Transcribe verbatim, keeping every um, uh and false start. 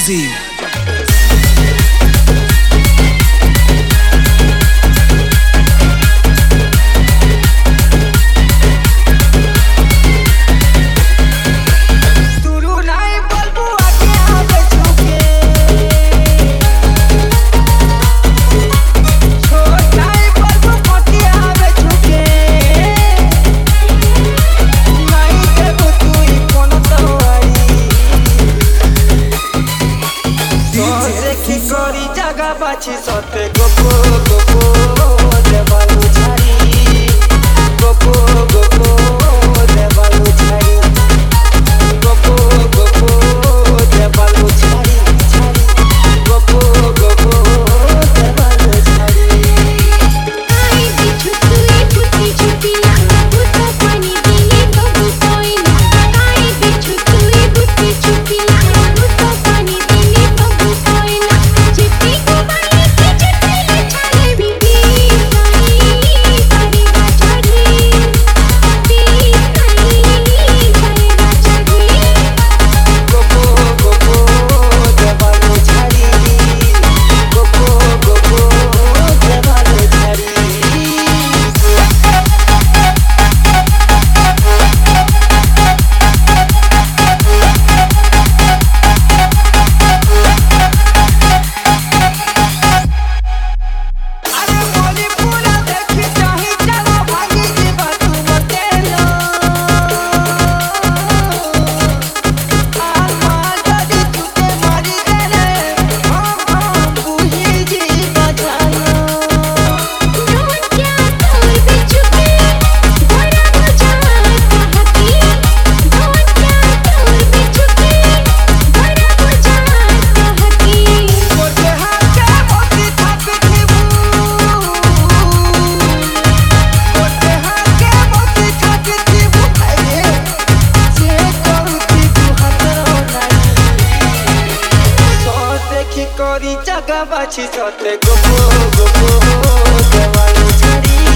Jazzy. बाछी सते गोपो गोपो देवालू झाड़ी गोपो गोपो देवालू झाड़ी गोपो गोपो देवालू झाड़ी झाड़ी गोपो गोपो देवालू झाड़ी आई बिछु तुई पुती छुपिया पुता पानी दिए बबू कोइना आई बिछु तुई पुती छुपिया पुता पानी दिए बबू कोइना चिट्टी करी जगह बाछी सते गोपो गोपो देवालू झाड़ी